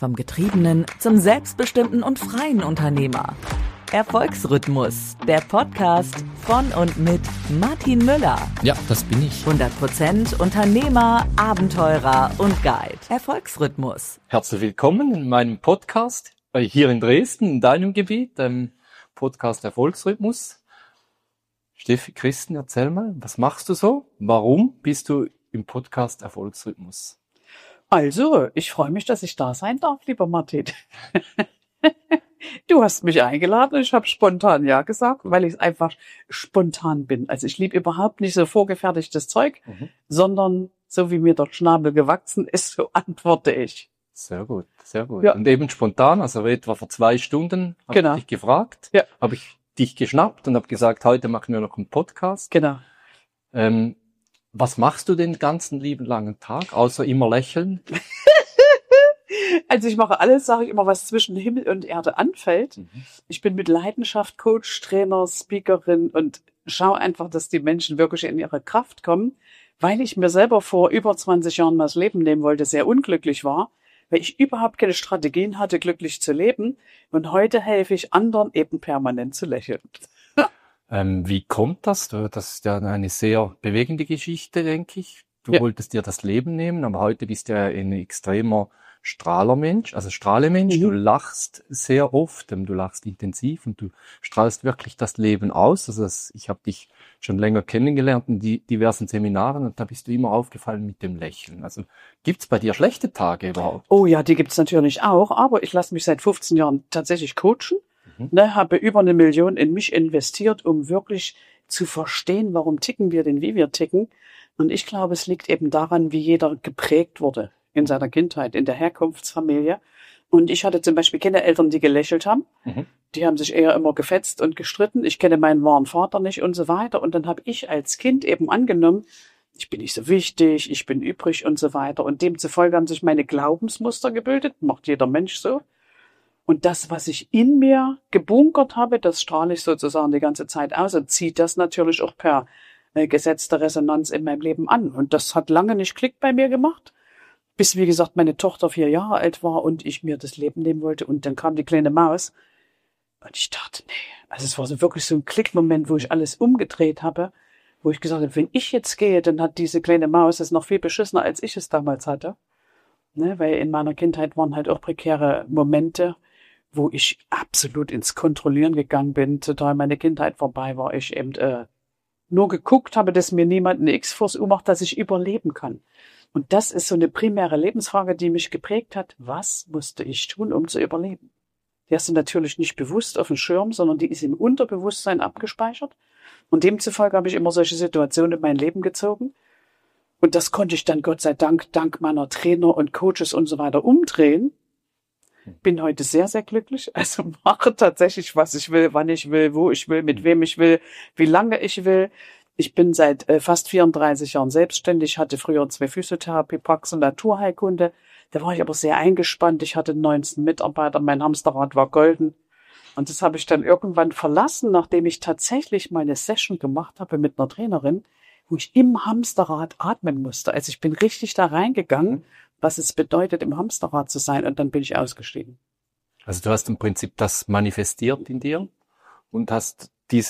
Vom Getriebenen zum selbstbestimmten und freien Unternehmer. Erfolgsrhythmus, der Podcast von und mit Martin Müller. Ja, das bin ich. 100% Unternehmer, Abenteurer und Guide. Erfolgsrhythmus. Herzlich willkommen in meinem Podcast hier in Dresden, in deinem Gebiet, dem Podcast Erfolgsrhythmus. Steffi, Christen, erzähl mal, was machst du so? Warum bist du im Podcast Erfolgsrhythmus? Also, ich freue mich, dass ich da sein darf, lieber Martin. Du hast mich eingeladen und ich habe spontan ja gesagt, weil ich einfach spontan bin. Also ich liebe überhaupt nicht so vorgefertigtes Zeug, sondern so wie mir der Schnabel gewachsen ist, so antworte ich. Sehr gut, sehr gut. Ja. Und eben spontan, also etwa vor 2 Stunden habe Genau. ich dich gefragt, Ja. habe ich dich geschnappt und habe gesagt, heute machen wir noch einen Podcast. Genau. Was machst du den ganzen lieben langen Tag, außer immer lächeln? Also ich mache alles, sage ich immer, was zwischen Himmel und Erde anfällt. Ich bin mit Leidenschaft Coach, Trainer, Speakerin und schaue einfach, dass die Menschen wirklich in ihre Kraft kommen, weil ich mir selber vor über 20 Jahren mal das Leben nehmen wollte, sehr unglücklich war, weil ich überhaupt keine Strategien hatte, glücklich zu leben. Und heute helfe ich anderen eben permanent zu lächeln. Wie kommt das? Das ist ja eine sehr bewegende Geschichte, denke ich. Du wolltest dir das Leben nehmen, aber heute bist du ja ein extremer Strahlemensch. Du lachst sehr oft, du lachst intensiv und du strahlst wirklich das Leben aus. Also ich habe dich schon länger kennengelernt in diversen Seminaren und da bist du immer aufgefallen mit dem Lächeln. Also gibt's bei dir schlechte Tage überhaupt? Oh ja, die gibt's natürlich auch, aber ich lasse mich seit 15 Jahren tatsächlich coachen. Habe über 1 Million in mich investiert, um wirklich zu verstehen, warum ticken wir denn, wie wir ticken. Und ich glaube, es liegt eben daran, wie jeder geprägt wurde in seiner Kindheit, in der Herkunftsfamilie. Und ich hatte zum Beispiel keine Eltern, die gelächelt haben. Die haben sich eher immer gefetzt und gestritten. Ich kenne meinen wahren Vater nicht und so weiter. Und dann habe ich als Kind eben angenommen, ich bin nicht so wichtig, ich bin übrig und so weiter. Und demzufolge haben sich meine Glaubensmuster gebildet, macht jeder Mensch so. Und das, was ich in mir gebunkert habe, das strahle ich sozusagen die ganze Zeit aus und ziehe das natürlich auch per Gesetz der Resonanz in meinem Leben an. Und das hat lange nicht Klick bei mir gemacht, bis, wie gesagt, meine Tochter 4 Jahre alt war und ich mir das Leben nehmen wollte. Und dann kam die kleine Maus und ich dachte, nee, also es war so wirklich so ein Klickmoment, wo ich alles umgedreht habe, wo ich gesagt habe, wenn ich jetzt gehe, dann hat diese kleine Maus es noch viel beschissener, als ich es damals hatte. Ne, weil in meiner Kindheit waren halt auch prekäre Momente, wo ich absolut ins Kontrollieren gegangen bin, total meine Kindheit vorbei war, ich eben nur geguckt habe, dass mir niemand eine X vors U macht, dass ich überleben kann. Und das ist so eine primäre Lebensfrage, die mich geprägt hat. Was musste ich tun, um zu überleben? Die hast du natürlich nicht bewusst auf dem Schirm, sondern die ist im Unterbewusstsein abgespeichert. Und demzufolge habe ich immer solche Situationen in mein Leben gezogen. Und das konnte ich dann Gott sei Dank, dank meiner Trainer und Coaches und so weiter umdrehen. Bin heute sehr, sehr glücklich. Also mache tatsächlich, was ich will, wann ich will, wo ich will, mit wem ich will, wie lange ich will. Ich bin seit fast 34 Jahren selbstständig, hatte früher 2 Physiotherapiepraxen, Naturheilkunde. Da war ich aber sehr eingespannt. Ich hatte 19 Mitarbeiter, mein Hamsterrad war golden. Und das habe ich dann irgendwann verlassen, nachdem ich tatsächlich mal eine Session gemacht habe mit einer Trainerin, wo ich im Hamsterrad atmen musste. Also ich bin richtig da reingegangen, was es bedeutet, im Hamsterrad zu sein, und dann bin ich ausgestiegen. Also du hast im Prinzip das manifestiert in dir und hast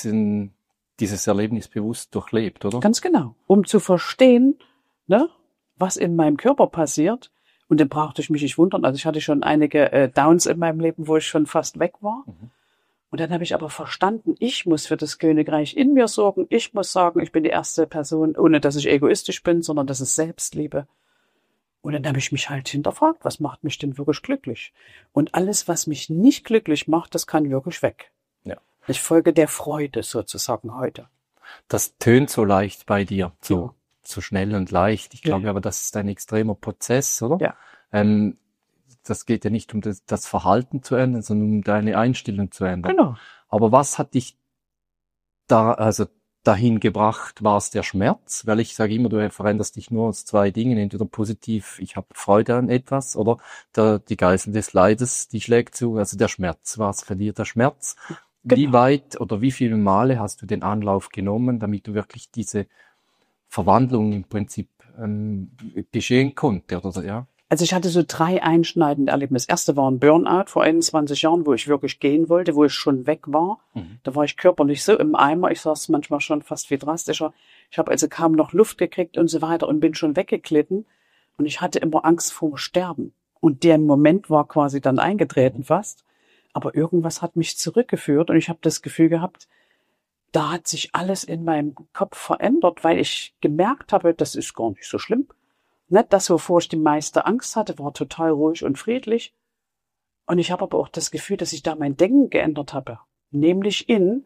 dieses Erlebnis bewusst durchlebt, oder? Ganz genau. Um zu verstehen, ne, was in meinem Körper passiert. Und dann brauchte ich mich nicht wundern. Also ich hatte schon einige Downs in meinem Leben, wo ich schon fast weg war. Und dann habe ich aber verstanden, ich muss für das Königreich in mir sorgen. Ich muss sagen, ich bin die erste Person, ohne dass ich egoistisch bin, sondern dass ich Selbstliebe. Und dann habe ich mich halt hinterfragt, was macht mich denn wirklich glücklich? Und alles, was mich nicht glücklich macht, das kann wirklich weg. Ja. Ich folge der Freude sozusagen heute. Das tönt so leicht bei dir, so schnell und leicht. Ich glaube aber, das ist ein extremer Prozess, oder? Ja. Das geht ja nicht um das Verhalten zu ändern, sondern um deine Einstellung zu ändern. Genau. Aber was hat dich dahin gebracht? War es der Schmerz? Weil ich sage immer, du veränderst dich nur aus 2 Dingen. Entweder positiv, ich habe Freude an etwas, oder die Geißel des Leides, die schlägt zu. Also der Schmerz, war es für dich der Schmerz? Genau. Wie weit oder wie viele Male hast du den Anlauf genommen, damit du wirklich diese Verwandlung im Prinzip geschehen konnte, oder ja? Also ich hatte so 3 einschneidende Erlebnisse. Das erste war ein Burnout vor 21 Jahren, wo ich wirklich gehen wollte, wo ich schon weg war. Da war ich körperlich so im Eimer. Ich saß manchmal schon fast viel drastischer. Ich habe also kaum noch Luft gekriegt und so weiter und bin schon weggeglitten. Und ich hatte immer Angst vor Sterben. Und der Moment war quasi dann eingetreten fast. Aber irgendwas hat mich zurückgeführt und ich habe das Gefühl gehabt, da hat sich alles in meinem Kopf verändert, weil ich gemerkt habe, das ist gar nicht so schlimm. Nicht das, wovor ich die meiste Angst hatte, war total ruhig und friedlich. Und ich habe aber auch das Gefühl, dass ich da mein Denken geändert habe. Nämlich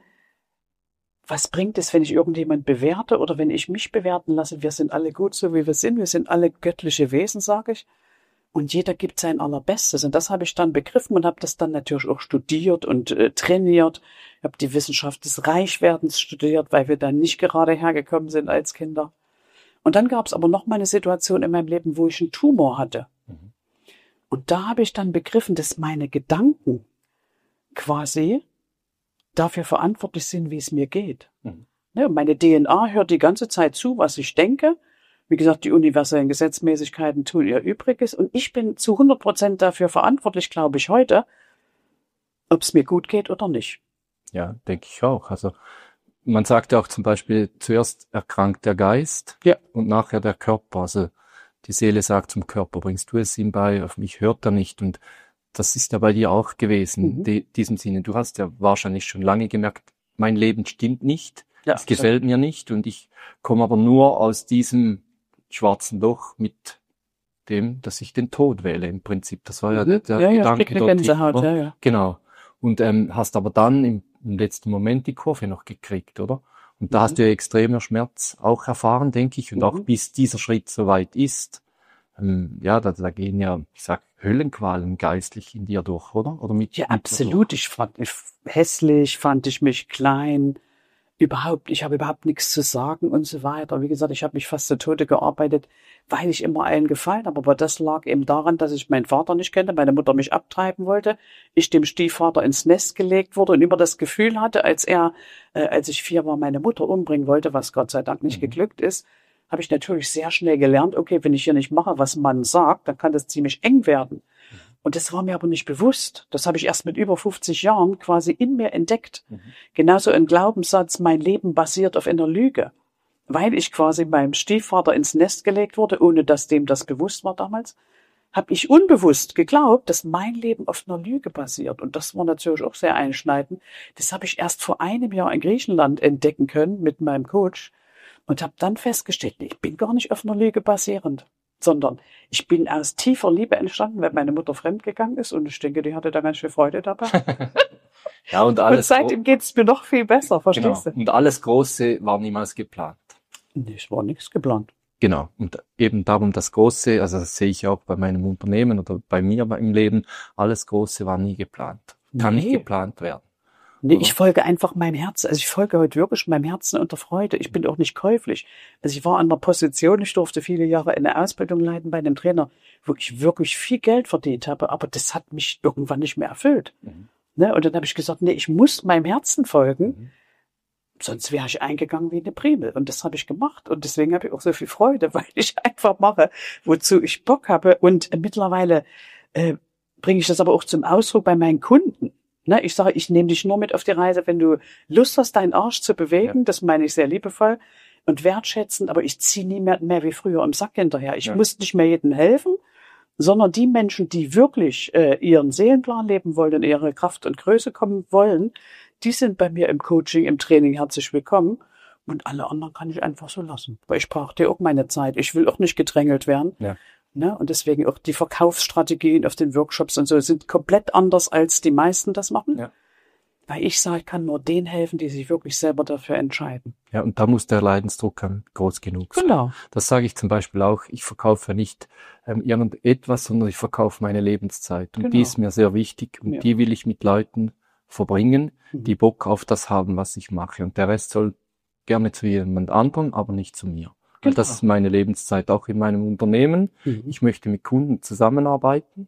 was bringt es, wenn ich irgendjemand bewerte oder wenn ich mich bewerten lasse? Wir sind alle gut, so wie wir sind. Wir sind alle göttliche Wesen, sage ich. Und jeder gibt sein Allerbestes. Und das habe ich dann begriffen und habe das dann natürlich auch studiert und trainiert. Ich habe die Wissenschaft des Reichwerdens studiert, weil wir dann nicht gerade hergekommen sind als Kinder. Und dann gab es aber noch mal eine Situation in meinem Leben, wo ich einen Tumor hatte. Und da habe ich dann begriffen, dass meine Gedanken quasi dafür verantwortlich sind, wie es mir geht. Ne, meine DNA hört die ganze Zeit zu, was ich denke. Wie gesagt, die universellen Gesetzmäßigkeiten tun ihr Übriges. Und ich bin zu 100% dafür verantwortlich, glaube ich, heute, ob es mir gut geht oder nicht. Ja, denke ich auch. Also man sagt ja auch zum Beispiel, zuerst erkrankt der Geist und nachher der Körper. Also die Seele sagt zum Körper, bringst du es ihm bei, auf mich hört er nicht. Und das ist ja bei dir auch gewesen, in diesem Sinne. Du hast ja wahrscheinlich schon lange gemerkt, mein Leben stimmt nicht, es gefällt mir nicht und ich komme aber nur aus diesem schwarzen Loch mit dem, dass ich den Tod wähle im Prinzip. Das war ja der Gedanke dort. Genau. Und hast aber dann im letzten Moment die Kurve noch gekriegt, oder? Und da hast du ja extremer Schmerz auch erfahren, denke ich. Und auch bis dieser Schritt soweit ist, da gehen ja, ich sag, Höllenqualen geistlich in dir durch, oder? Oder mit absolut. Ich fand mich hässlich, fand ich mich klein. Ich habe überhaupt nichts zu sagen und so weiter. Wie gesagt, ich habe mich fast zu Tode gearbeitet, weil ich immer allen gefallen habe. Aber das lag eben daran, dass ich meinen Vater nicht kannte, meine Mutter mich abtreiben wollte, ich dem Stiefvater ins Nest gelegt wurde und immer das Gefühl hatte, als ich 4 war, meine Mutter umbringen wollte, was Gott sei Dank nicht geglückt ist, habe ich natürlich sehr schnell gelernt, okay, wenn ich hier nicht mache, was man sagt, dann kann das ziemlich eng werden. Und das war mir aber nicht bewusst. Das habe ich erst mit über 50 Jahren quasi in mir entdeckt. Genauso ein Glaubenssatz, mein Leben basiert auf einer Lüge. Weil ich quasi meinem Stiefvater ins Nest gelegt wurde, ohne dass dem das bewusst war damals, habe ich unbewusst geglaubt, dass mein Leben auf einer Lüge basiert. Und das war natürlich auch sehr einschneidend. Das habe ich erst vor einem Jahr in Griechenland entdecken können mit meinem Coach und habe dann festgestellt, ich bin gar nicht auf einer Lüge basierend, sondern ich bin aus tiefer Liebe entstanden, weil meine Mutter fremdgegangen ist und ich denke, die hatte da ganz viel Freude dabei. Ja, und seitdem geht's mir noch viel besser, verstehst du? Und alles Große war niemals geplant. Nee, es war nichts geplant. Genau. Und eben darum das Große, also das sehe ich auch bei meinem Unternehmen oder bei mir im Leben, alles Große war nie geplant. Kann nicht geplant werden. Nee, ich folge einfach meinem Herzen. Also ich folge heute wirklich meinem Herzen unter Freude. Ich bin auch nicht käuflich. Also ich war an der Position, ich durfte viele Jahre eine Ausbildung leiten bei einem Trainer, wo ich wirklich viel Geld verdient habe, aber das hat mich irgendwann nicht mehr erfüllt. Ne? Und dann habe ich gesagt, nee, ich muss meinem Herzen folgen, sonst wäre ich eingegangen wie eine Primel. Und das habe ich gemacht. Und deswegen habe ich auch so viel Freude, weil ich einfach mache, wozu ich Bock habe. Und mittlerweile bringe ich das aber auch zum Ausdruck bei meinen Kunden. Ne, ich sage, ich nehme dich nur mit auf die Reise, wenn du Lust hast, deinen Arsch zu bewegen. Das meine ich sehr liebevoll und wertschätzend, aber ich ziehe niemand mehr wie früher im Sack hinterher. Ich muss nicht mehr jedem helfen, sondern die Menschen, die wirklich ihren Seelenplan leben wollen und ihre Kraft und Größe kommen wollen, die sind bei mir im Coaching, im Training herzlich willkommen. Und alle anderen kann ich einfach so lassen. Weil ich brauche dir auch meine Zeit. Ich will auch nicht gedrängelt werden. Ja. Ne? Und deswegen auch die Verkaufsstrategien auf den Workshops und so sind komplett anders, als die meisten das machen. Ja. Weil ich sage, ich kann nur denen helfen, die sich wirklich selber dafür entscheiden. Ja, und da muss der Leidensdruck groß genug sein. Genau. Das sage ich zum Beispiel auch. Ich verkaufe nicht irgendetwas, sondern ich verkaufe meine Lebenszeit. Und die ist mir sehr wichtig. Und die will ich mit Leuten verbringen, die Bock auf das haben, was ich mache. Und der Rest soll gerne zu jemand anderem, aber nicht zu mir. Weil das ist meine Lebenszeit auch in meinem Unternehmen. Ich möchte mit Kunden zusammenarbeiten,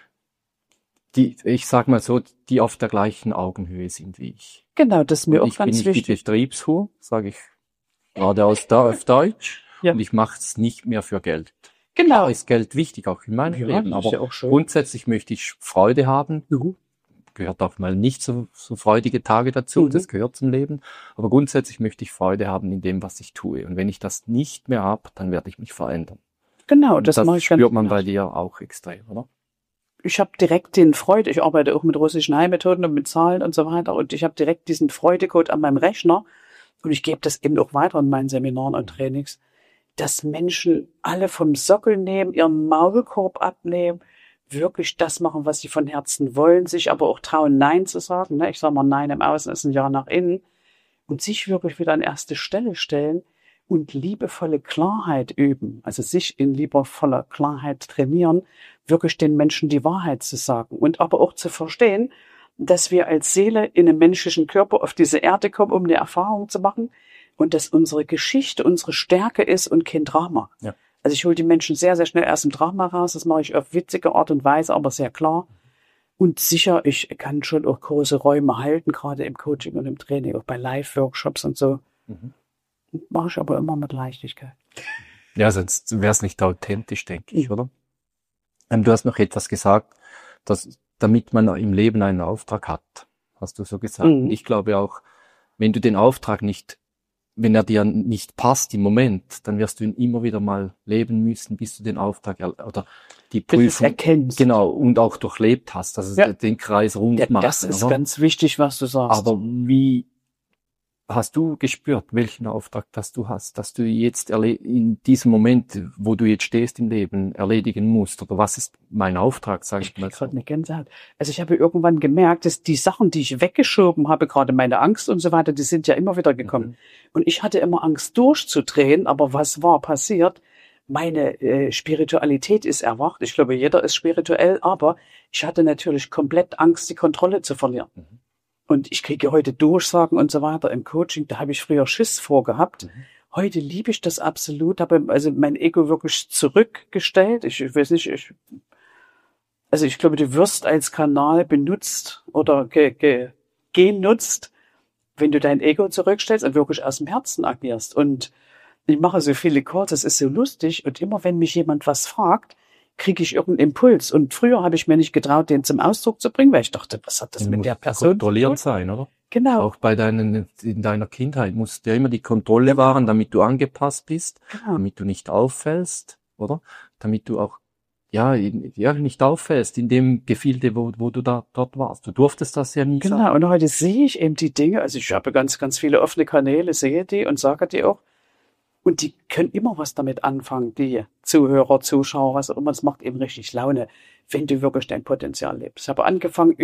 die, ich sag mal so, die auf der gleichen Augenhöhe sind wie ich. Genau, das ist mir auch ganz wichtig. Ich bin nicht die Betriebshu, sage ich gerade auf Deutsch. Und ich mache es nicht mehr für Geld. Genau. Ist Geld wichtig, auch in meinem Leben, das aber ist ja auch schön. grundsätzlich möchte ich Freude haben. Gehört auch mal nicht so freudige Tage dazu, das gehört zum Leben. Aber grundsätzlich möchte ich Freude haben in dem, was ich tue. Und wenn ich das nicht mehr habe, dann werde ich mich verändern. Genau, Und das mache ich ganz spürt man genau. bei dir auch extrem, oder? Ich habe direkt den Freude, ich arbeite auch mit russischen Heilmethoden und mit Zahlen und so weiter und ich habe direkt diesen Freudecode an meinem Rechner und ich gebe das eben auch weiter in meinen Seminaren und Trainings, dass Menschen alle vom Sockel nehmen, ihren Maulkorb abnehmen, wirklich das machen, was sie von Herzen wollen, sich aber auch trauen, Nein zu sagen. Ne? Ich sage mal, Nein im Außen ist ein Ja nach innen und sich wirklich wieder an erste Stelle stellen und liebevolle Klarheit üben, also sich in liebevoller Klarheit trainieren, wirklich den Menschen die Wahrheit zu sagen und aber auch zu verstehen, dass wir als Seele in einem menschlichen Körper auf diese Erde kommen, um eine Erfahrung zu machen und dass unsere Geschichte unsere Stärke ist und kein Drama. Ja. Also ich hole die Menschen sehr, sehr schnell aus dem Drama raus. Das mache ich auf witzige Art und Weise, aber sehr klar. Und sicher, ich kann schon auch große Räume halten, gerade im Coaching und im Training, auch bei Live-Workshops und so. Mache ich aber immer mit Leichtigkeit. Ja, sonst wäre es nicht authentisch, denke ich, oder? Du hast noch etwas gesagt, dass, damit man im Leben einen Auftrag hat, hast du so gesagt. Und ich glaube auch, wenn du den Auftrag nicht, wenn er dir nicht passt im Moment, dann wirst du ihn immer wieder mal leben müssen, bis du den Auftrag oder die Prüfung erkennst. Genau, und auch durchlebt hast, also den Kreis rund machst. Das ist ganz wichtig, was du sagst. Aber wie hast du gespürt, welchen Auftrag das du hast, dass du jetzt in diesem Moment, wo du jetzt stehst im Leben, erledigen musst? Oder was ist mein Auftrag, sage ich mal so? Gerade eine Gänsehaut. Also ich habe irgendwann gemerkt, dass die Sachen, die ich weggeschoben habe, gerade meine Angst und so weiter, die sind ja immer wieder gekommen. Und ich hatte immer Angst durchzudrehen, aber was war passiert? Meine Spiritualität ist erwacht. Ich glaube, jeder ist spirituell, aber ich hatte natürlich komplett Angst, die Kontrolle zu verlieren. Und ich kriege heute Durchsagen und so weiter im Coaching. Da habe ich früher Schiss vorgehabt. Heute liebe ich das absolut. Habe also mein Ego wirklich zurückgestellt. Ich weiß nicht, ich glaube, du wirst als Kanal benutzt oder genutzt, wenn du dein Ego zurückstellst und wirklich aus dem Herzen agierst. Und ich mache so viele Calls, das ist so lustig. Und immer wenn mich jemand was fragt, kriege ich irgendeinen Impuls. Und früher habe ich mir nicht getraut, den zum Ausdruck zu bringen, weil ich dachte, was hat das mit der Person kontrollierend sein, oder? Genau. Auch in deiner Kindheit musst du ja immer die Kontrolle wahren, damit du angepasst bist, damit du nicht auffällst, oder? Damit du auch, nicht auffällst in dem Gefilde, wo du dort warst. Du durftest das ja nie sagen. Genau. Und heute sehe ich eben die Dinge. Also ich habe ganz, ganz viele offene Kanäle, sehe die und sage die auch. Und die können immer was damit anfangen, die Zuhörer, Zuschauer, was auch immer. Das macht eben richtig Laune, wenn du wirklich dein Potenzial lebst. Ich habe angefangen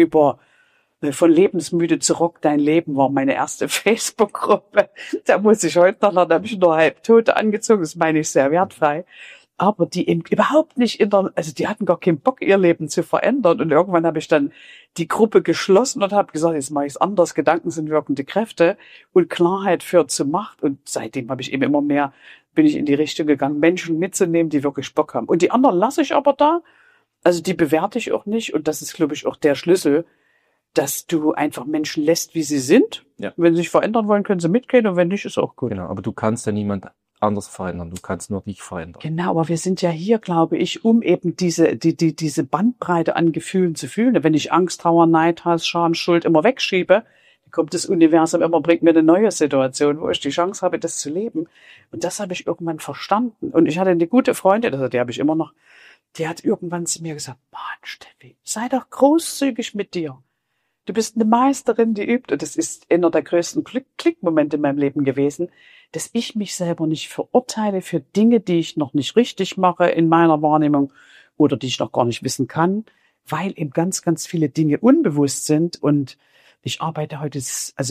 von Lebensmüde zu Rock Dein Leben war meine erste Facebook-Gruppe. Da muss ich heute noch, da habe ich nur Halbtote angezogen, das meine ich sehr wertfrei. Aber die eben überhaupt nicht die hatten gar keinen Bock, ihr Leben zu verändern. Und irgendwann habe ich dann die Gruppe geschlossen und habe gesagt, jetzt mache ich es anders. Gedanken sind wirkende Kräfte und Klarheit führt zu Macht. Und seitdem habe ich eben bin ich in die Richtung gegangen, Menschen mitzunehmen, die wirklich Bock haben. Und die anderen lasse ich aber da. Also die bewerte ich auch nicht. Und das ist, glaube ich, auch der Schlüssel, dass du einfach Menschen lässt, wie sie sind. Ja. Wenn sie sich verändern wollen, können sie mitgehen. Und wenn nicht, ist auch gut. Genau, aber du kannst ja niemand anders verändern. Du kannst nur dich verändern. Genau, aber wir sind ja hier, glaube ich, um eben diese Bandbreite an Gefühlen zu fühlen. Wenn ich Angst, Trauer, Neid, Hass, Scham, Schuld immer wegschiebe, dann kommt das Universum immer, bringt mir eine neue Situation, wo ich die Chance habe, das zu leben. Und das habe ich irgendwann verstanden. Und ich hatte eine gute Freundin, also die habe ich immer noch, die hat irgendwann zu mir gesagt, Mann, Steffi, sei doch großzügig mit dir. Du bist eine Meisterin, die übt. Und das ist einer der größten Klickmomente in meinem Leben gewesen, dass ich mich selber nicht verurteile für Dinge, die ich noch nicht richtig mache in meiner Wahrnehmung oder die ich noch gar nicht wissen kann, weil eben ganz, ganz viele Dinge unbewusst sind. Und ich arbeite heute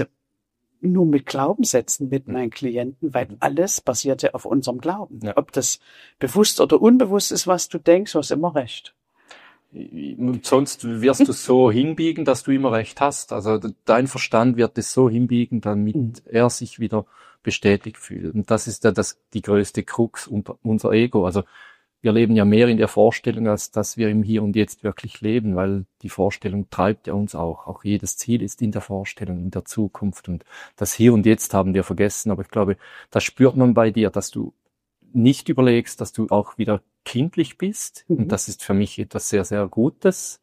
nur mit Glaubenssätzen mit meinen Klienten, weil alles basiert ja auf unserem Glauben. Ja. Ob das bewusst oder unbewusst ist, was du denkst, du hast immer recht. Und sonst wirst du so hinbiegen, dass du immer recht hast. Also dein Verstand wird es so hinbiegen, damit er sich wieder bestätigt fühlt. Und das ist ja die größte Krux unser Ego. Also wir leben ja mehr in der Vorstellung, als dass wir im Hier und Jetzt wirklich leben, weil die Vorstellung treibt ja uns auch. Auch jedes Ziel ist in der Vorstellung, in der Zukunft. Und das Hier und Jetzt haben wir vergessen. Aber ich glaube, das spürt man bei dir, dass du nicht überlegst, dass du auch wieder kindlich bist. Mhm. Und das ist für mich etwas sehr, sehr Gutes.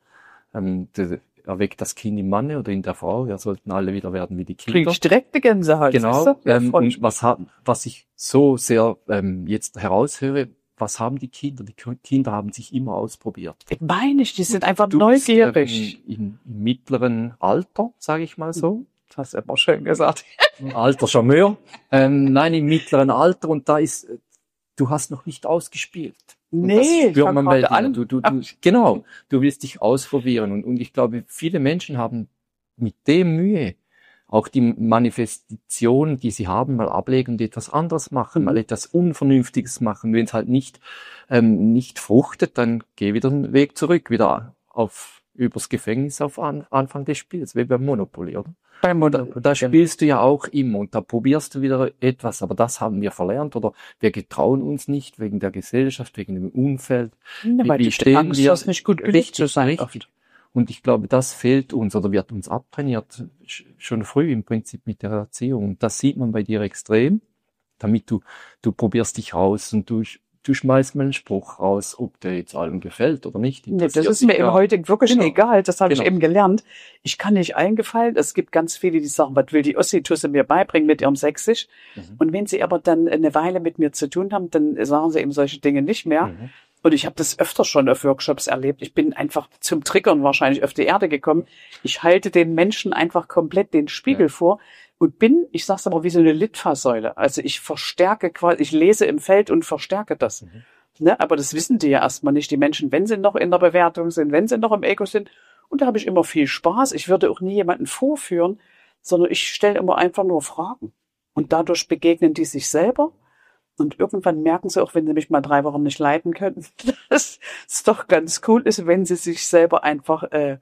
Erweckt das Kind im Manne oder in der Frau. Wir sollten alle wieder werden wie die Kinder. Krieg ich direkt die Gänsehaut. Genau. Weißt du? Ja, Und was ich so sehr jetzt heraushöre, was haben die Kinder? Die Kinder haben sich immer ausprobiert. ich meine ich, die sind einfach Du neugierig. bist, im mittleren Alter, sage ich mal so. Das hast du immer schön gesagt. Alter Charmeur. Nein, im mittleren Alter und du hast noch nicht ausgespielt. Und das Nee, spürt man bei dir. an. Genau, du willst dich ausprobieren und ich glaube, viele Menschen haben mit dem Mühe, auch die Manifestation, die sie haben, mal ablegen und etwas anderes machen, mal etwas Unvernünftiges machen. Wenn es halt nicht fruchtet, dann geh wieder einen Weg zurück, wieder übers Gefängnis auf Anfang des Spiels, wie beim Monopoly, oder? Beim Monopoly. Da spielst du ja auch immer und da probierst du wieder etwas, aber das haben wir verlernt oder wir getrauen uns nicht wegen der Gesellschaft, wegen dem Umfeld. Ja, weil Wie die stehen Angst, wir? das nicht gut belegt zu sein. Richtig. Und ich glaube, das fehlt uns oder wird uns abtrainiert, schon früh im Prinzip mit der Erziehung. Und das sieht man bei dir extrem, damit du probierst dich raus und du schmeißt mal einen Spruch raus, ob der jetzt allen gefällt oder nicht. Nee, das ist mir eben heute wirklich egal. Das habe ich eben gelernt. Ich kann nicht allen gefallen. Es gibt ganz viele, die sagen, was will die Ossi-Tusse mir beibringen mit ihrem Sächsisch? Und wenn sie aber dann eine Weile mit mir zu tun haben, dann sagen sie eben solche Dinge nicht mehr. Und ich habe das öfter schon auf Workshops erlebt. Ich bin einfach zum Triggern wahrscheinlich auf die Erde gekommen. Ich halte den Menschen einfach komplett den Spiegel vor und bin, ich sag's aber, wie so eine Litfaßsäule. Also ich verstärke quasi, ich lese im Feld und verstärke das. Ne? Aber das wissen die ja erstmal nicht, die Menschen, wenn sie noch in der Bewertung sind, wenn sie noch im Ego sind. Und da habe ich immer viel Spaß. Ich würde auch nie jemanden vorführen, sondern ich stelle immer einfach nur Fragen. Und dadurch begegnen die sich selber. Und irgendwann merken sie auch, wenn sie mich mal 3 Wochen nicht leiden können, dass es doch ganz cool ist, wenn sie sich selber einfach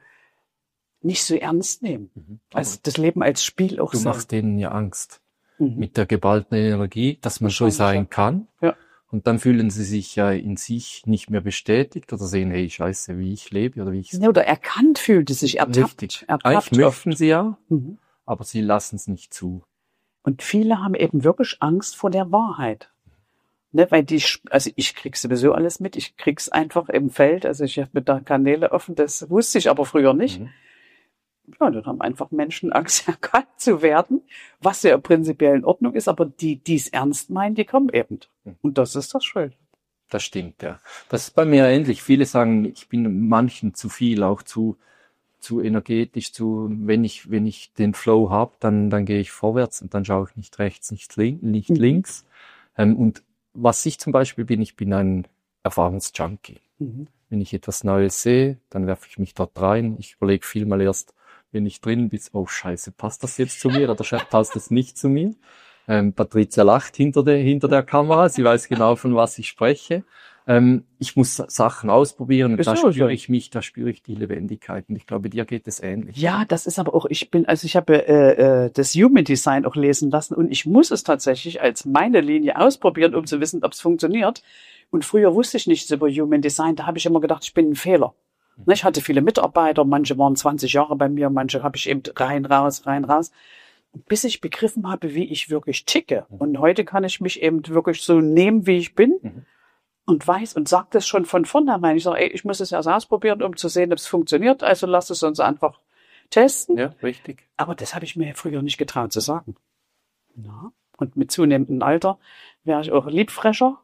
nicht so ernst nehmen. Also das Leben als Spiel auch Du sehen. machst denen ja Angst mit der geballten Energie, dass man so sein kann. Ja. Und dann fühlen sie sich ja in sich nicht mehr bestätigt oder sehen, hey, scheiße, wie ich lebe oder wie ich Ja, oder erkannt fühlt es sich ertappt. Richtig. Ertappt Eigentlich möchten oft. sie ja, Mhm. aber sie lassen es nicht zu. Und viele haben eben wirklich Angst vor der Wahrheit. Ne, weil also ich krieg sowieso alles mit, ich krieg's einfach im Feld, also ich habe mit der Kanäle offen, das wusste ich aber früher nicht. Ja, dann haben einfach Menschen Angst, erkannt zu werden, was ja prinzipiell in Ordnung ist, aber die es ernst meinen, die kommen eben. Und das ist das Schöne. Das stimmt, ja. Das ist bei mir ähnlich. Viele sagen, ich bin manchen zu viel, auch zu energetisch, wenn ich den Flow habe, dann gehe ich vorwärts und dann schaue ich nicht rechts, nicht links. Und was ich zum Beispiel bin, ich bin ein Erfahrungsjunkie. Wenn ich etwas Neues sehe, dann werfe ich mich dort rein. Ich überlege vielmal erst, wenn ich drin bin, oh Scheiße, passt das jetzt zu mir oder passt das nicht zu mir? Patricia lacht hinter der Kamera, sie weiß genau, von was ich spreche. Ich muss Sachen ausprobieren und da spüre ich die Lebendigkeit und ich glaube, dir geht es ähnlich. Ja, das ist aber auch, ich habe das Human Design auch lesen lassen und ich muss es tatsächlich als meine Linie ausprobieren, um zu wissen, ob es funktioniert. Und früher wusste ich nichts über Human Design, da habe ich immer gedacht, ich bin ein Fehler. Ich hatte viele Mitarbeiter, manche waren 20 Jahre bei mir, manche habe ich eben rein, raus. Bis ich begriffen habe, wie ich wirklich ticke. Und heute kann ich mich eben wirklich so nehmen, wie ich bin. Und weiß und sagt das schon von vornherein. Ich sage, ich muss es erst ausprobieren, um zu sehen, ob es funktioniert. Also lass es uns einfach testen. Ja, richtig. Aber das habe ich mir früher nicht getraut zu sagen. Ja. Und mit zunehmendem Alter wäre ich auch liebfrescher.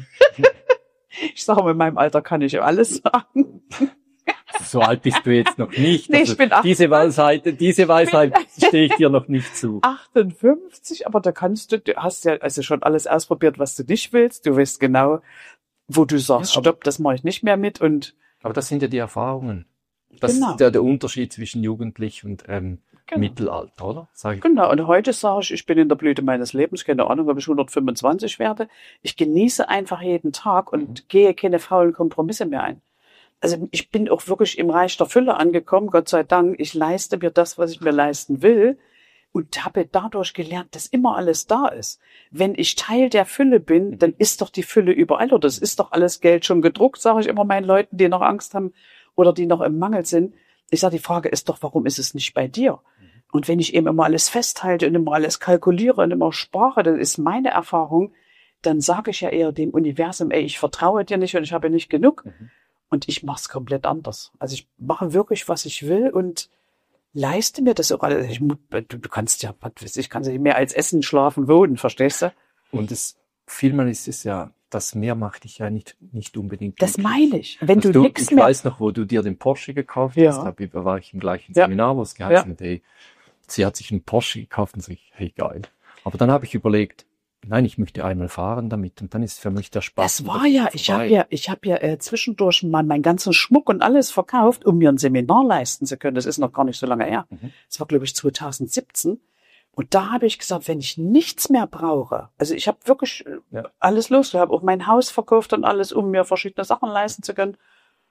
Ich sage, mit meinem Alter kann ich alles sagen. So alt bist du jetzt noch nicht. Nee, also ich bin 58. Diese Weisheit stehe ich dir noch nicht zu. 58, aber da du hast ja also schon alles ausprobiert, was du nicht willst. Du weißt genau, wo du sagst, Ja, stopp, das mache ich nicht mehr mit. Und aber das sind ja die Erfahrungen. Das Genau. ist ja der Unterschied zwischen Jugendlich und Mittelalter, oder? Sag ich. genau, und heute sage ich bin in der Blüte meines Lebens, keine Ahnung, ob ich 125 werde. Ich genieße einfach jeden Tag und gehe keine faulen Kompromisse mehr ein. Also ich bin auch wirklich im Reich der Fülle angekommen, Gott sei Dank. Ich leiste mir das, was ich mir leisten will und habe dadurch gelernt, dass immer alles da ist. Wenn ich Teil der Fülle bin, dann ist doch die Fülle überall oder es ist doch alles Geld schon gedruckt, sage ich immer meinen Leuten, die noch Angst haben oder die noch im Mangel sind. Ich sage, die Frage ist doch, warum ist es nicht bei dir? Und wenn ich eben immer alles festhalte und immer alles kalkuliere und immer spare, dann ist meine Erfahrung, dann sage ich ja eher dem Universum, ey, ich vertraue dir nicht und ich habe nicht genug. Und ich mache es komplett anders. Also ich mache wirklich, was ich will und leiste mir das auch alles. Du kannst ja, was weiß ich, kannst ja nicht mehr als essen, schlafen, wohnen, verstehst du? Und vielmal ist es ja, das mehr macht dich ja nicht unbedingt Das glücklich. meine ich. Wenn Also du nichts ich mehr... weiß noch, wo du dir den Porsche gekauft Ja. hast, da war ich im gleichen Ja. Seminar, wo es geheißen hat, hey, sie hat sich einen Porsche gekauft und so, hey, geil. Aber dann habe ich überlegt, nein, ich möchte einmal fahren damit und dann ist für mich der Spaß. Das war ja, ich habe ja zwischendurch mal meinen ganzen Schmuck und alles verkauft, um mir ein Seminar leisten zu können. Das ist noch gar nicht so lange her. Das war, glaube ich, 2017. Und da habe ich gesagt, wenn ich nichts mehr brauche, also ich habe wirklich alles los, ich habe auch mein Haus verkauft und alles, um mir verschiedene Sachen leisten zu können.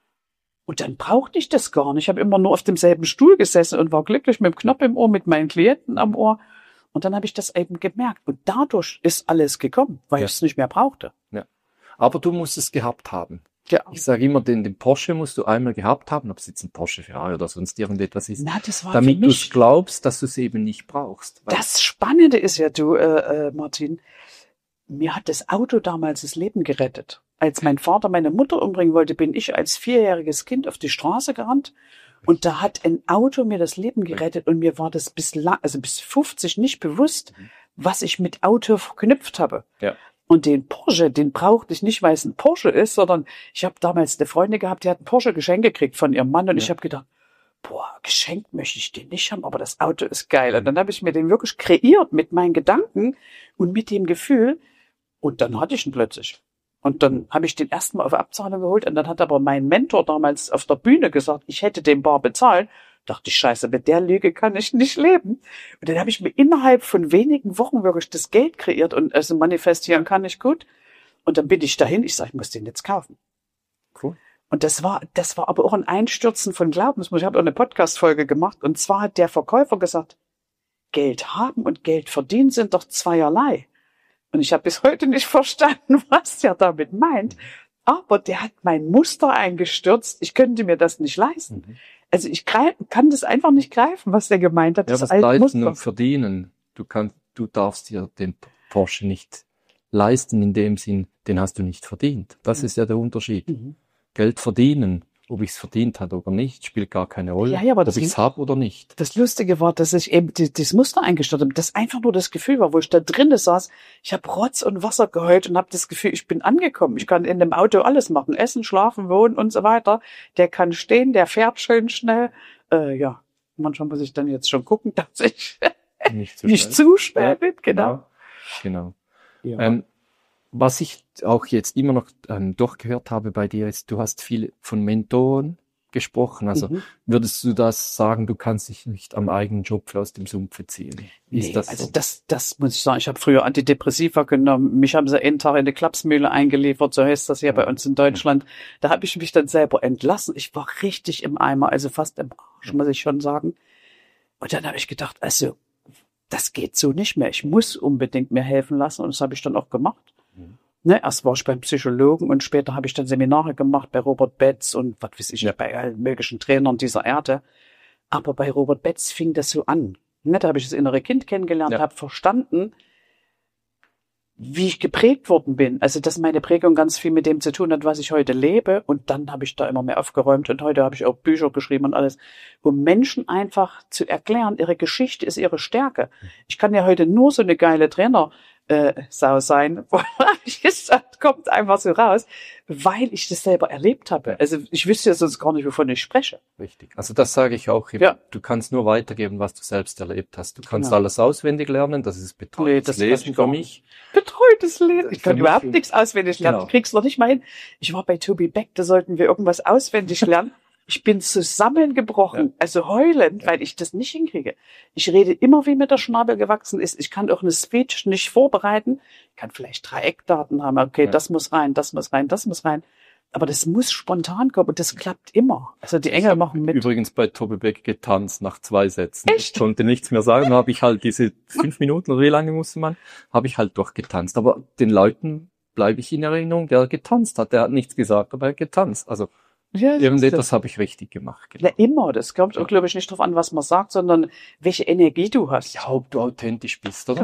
Und dann brauchte ich das gar nicht. Ich habe immer nur auf demselben Stuhl gesessen und war glücklich mit dem Knopf im Ohr, mit meinen Klienten am Ohr. Und dann habe ich das eben gemerkt. Und dadurch ist alles gekommen, weil ich es nicht mehr brauchte. Ja. Aber du musst es gehabt haben. Ja. Ich sage immer, den Porsche musst du einmal gehabt haben, ob es jetzt ein Porsche, Ferrari oder sonst irgendetwas ist, Na, das war damit für du mich es glaubst, dass du es eben nicht brauchst. Weil das Spannende ist ja, du, Martin, mir hat das Auto damals das Leben gerettet. Als mein Vater meine Mutter umbringen wollte, bin ich als 4-jähriges Kind auf die Straße gerannt. Und da hat ein Auto mir das Leben gerettet und mir war das bis 50 nicht bewusst, was ich mit Auto verknüpft habe. Ja. Und den Porsche, den brauchte ich nicht, weil es ein Porsche ist, sondern ich habe damals eine Freundin gehabt, die hat ein Porsche geschenkt gekriegt von ihrem Mann und ich habe gedacht, boah, geschenkt möchte ich den nicht haben, aber das Auto ist geil. Und dann habe ich mir den wirklich kreiert mit meinen Gedanken und mit dem Gefühl und dann hatte ich ihn plötzlich. Und dann habe ich den erstmal auf Abzahlung geholt und dann hat aber mein Mentor damals auf der Bühne gesagt, ich hätte den bar bezahlt. Dachte ich, scheiße, mit der Lüge kann ich nicht leben. Und dann habe ich mir innerhalb von wenigen Wochen wirklich das Geld kreiert und also manifestieren kann ich gut. Und dann bin ich dahin, ich sage, ich muss den jetzt kaufen. Cool. Und das war aber auch ein Einstürzen von Glaubensmut. Ich habe auch eine Podcast-Folge gemacht und zwar hat der Verkäufer gesagt, Geld haben und Geld verdienen sind doch zweierlei. Und ich habe bis heute nicht verstanden, was der damit meint. Aber der hat mein Muster eingestürzt. Ich könnte mir das nicht leisten. Also ich kann das einfach nicht greifen, was der gemeint hat. Ja, Das was alte leisten Muster. und verdienen. Du darfst dir den Porsche nicht leisten in dem Sinn, den hast du nicht verdient. Das ist ja der Unterschied. Geld verdienen, ob ich es verdient habe oder nicht, spielt gar keine Rolle. Ja, aber ob ich es habe oder nicht. Das Lustige war, dass ich eben das Muster eingestört habe. Das einfach nur das Gefühl war, wo ich da drinnen saß. Ich habe Rotz und Wasser geheult und habe das Gefühl, ich bin angekommen. Ich kann in dem Auto alles machen. Essen, schlafen, wohnen und so weiter. Der kann stehen, der fährt schön schnell. Ja, manchmal muss ich dann jetzt schon gucken, dass ich nicht zu schnell bin. Genau. Ja. Was ich auch jetzt immer noch durchgehört habe bei dir ist, du hast viel von Mentoren gesprochen. Also würdest du das sagen, du kannst dich nicht am eigenen Job aus dem Sumpf ziehen? Ist das also so? das muss ich sagen. Ich habe früher Antidepressiva genommen. Mich haben sie einen Tag in eine Klapsmühle eingeliefert, so heißt das hier bei uns in Deutschland. Da habe ich mich dann selber entlassen. Ich war richtig im Eimer, also fast im Arsch, muss ich schon sagen. Und dann habe ich gedacht, also das geht so nicht mehr. Ich muss unbedingt mir helfen lassen und das habe ich dann auch gemacht. Ne, erst war ich beim Psychologen und später habe ich dann Seminare gemacht bei Robert Betz und was weiß ich, bei allen möglichen Trainern dieser Erde. Aber bei Robert Betz fing das so an. Ne, da habe ich das innere Kind kennengelernt, habe verstanden, wie ich geprägt worden bin. Also, dass meine Prägung ganz viel mit dem zu tun hat, was ich heute lebe. Und dann habe ich da immer mehr aufgeräumt und heute habe ich auch Bücher geschrieben und alles, um Menschen einfach zu erklären, ihre Geschichte ist ihre Stärke. Ich kann ja heute nur so eine geile Sau sein, wo ich gesagt, kommt einfach so raus, weil ich das selber erlebt habe. Also ich wüsste ja sonst gar nicht, wovon ich spreche. Richtig. Also das sage ich auch immer. Ja. Du kannst nur weitergeben, was du selbst erlebt hast. Du kannst alles auswendig lernen, das ist betreutes Lesen für mich. Betreutes Lesen. Ich kann überhaupt nichts auswendig lernen. Genau. Ich krieg's noch nicht mal hin. Ich war bei Toby Beck, da sollten wir irgendwas auswendig lernen. Ich bin zusammengebrochen, also heulend, weil ich das nicht hinkriege. Ich rede immer, wie mir der Schnabel gewachsen ist. Ich kann auch eine Speech nicht vorbereiten. Ich kann vielleicht 3 Eckdaten haben. Okay, das muss rein, das muss rein, das muss rein. Aber das muss spontan kommen und das klappt immer. Also die Engel machen mit. Übrigens bei Toby Beck getanzt nach 2 Sätzen. Echt? Ich konnte nichts mehr sagen. Dann habe ich halt diese 5 Minuten, oder wie lange musste man, habe ich halt durchgetanzt. Aber den Leuten bleibe ich in Erinnerung, der getanzt hat. Der hat nichts gesagt, aber er hat getanzt. Also ja, irgendetwas habe ich richtig gemacht. Genau. Ja, immer. Das kommt, glaube ich, nicht darauf an, was man sagt, sondern welche Energie du hast. Ja, ob du authentisch bist, oder? Genau.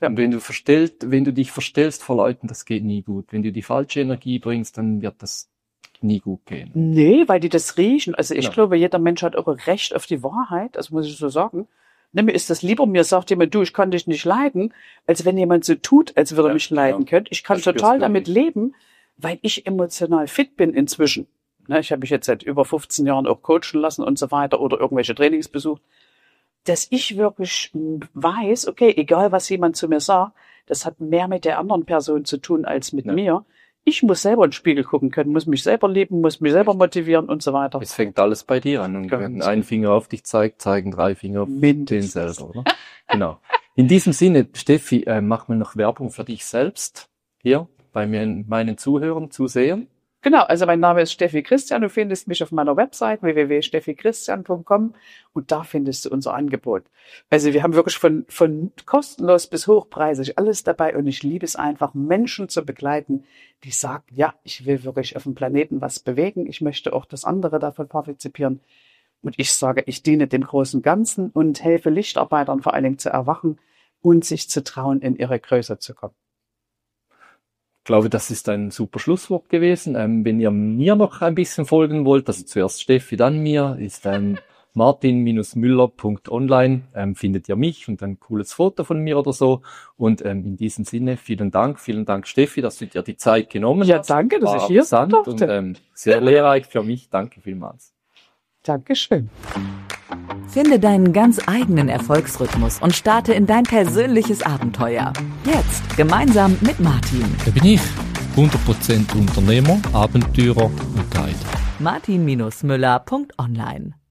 Ja. Und wenn du dich verstellst vor Leuten, das geht nie gut. Wenn du die falsche Energie bringst, dann wird das nie gut gehen. Nee, weil die das riechen. Also ich Ja. glaube, jeder Mensch hat auch ein Recht auf die Wahrheit. Das muss ich so sagen. Mir ist das lieber, mir sagt jemand, du, ich kann dich nicht leiden, als wenn jemand so tut, als würde er mich leiden können. Ich kann Das spürst total du damit nicht. leben, weil ich emotional fit bin inzwischen. Ich habe mich jetzt seit über 15 Jahren auch coachen lassen und so weiter oder irgendwelche Trainings besucht, dass ich wirklich weiß, okay, egal was jemand zu mir sagt, das hat mehr mit der anderen Person zu tun als mit mir. Ich muss selber in den Spiegel gucken können, muss mich selber lieben, muss mich selber motivieren und so weiter. Es fängt alles bei dir an. Und wenn ein Finger auf dich zeigt, zeigen 3 Finger auf den selber, oder? Genau. In diesem Sinne, Steffi, mach mal noch Werbung für dich selbst hier bei meinen Zuhörern, Zusehern. Genau, also mein Name ist Steffi Christian. Du findest mich auf meiner Website www.steffichristian.com und da findest du unser Angebot. Also wir haben wirklich von kostenlos bis hochpreisig alles dabei und ich liebe es einfach, Menschen zu begleiten, die sagen, ja, ich will wirklich auf dem Planeten was bewegen. Ich möchte auch, dass andere davon partizipieren. Und ich sage, ich diene dem großen Ganzen und helfe Lichtarbeitern vor allen Dingen zu erwachen und sich zu trauen, in ihre Größe zu kommen. Ich glaube, das ist ein super Schlusswort gewesen. Wenn ihr mir noch ein bisschen folgen wollt, also zuerst Steffi, dann mir, ist martin-müller.online, findet ihr mich und ein cooles Foto von mir oder so. Und in diesem Sinne, vielen Dank Steffi, dass du dir die Zeit genommen hast. Ja, danke, dass ich hier sein durfte. Und sehr lehrreich für mich. Danke vielmals. Dankeschön. Finde deinen ganz eigenen Erfolgsrhythmus und starte in dein persönliches Abenteuer. Jetzt gemeinsam mit Martin. Da bin ich, 100% Unternehmer, Abenteurer und Guide. martin-müller.online